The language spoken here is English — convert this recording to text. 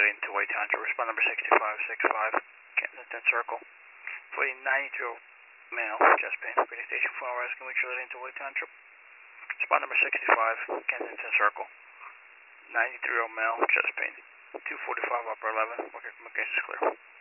Leading to White Township. Respond number 6565, Kensington Circle. For a 92-year-old male, chest pain. Greeting station 4 rescue mutual leading to White Township. Spot number 65, Kensington Circle. 93-year-old male, chest pain. 245 upper 11. Okay, case is clear.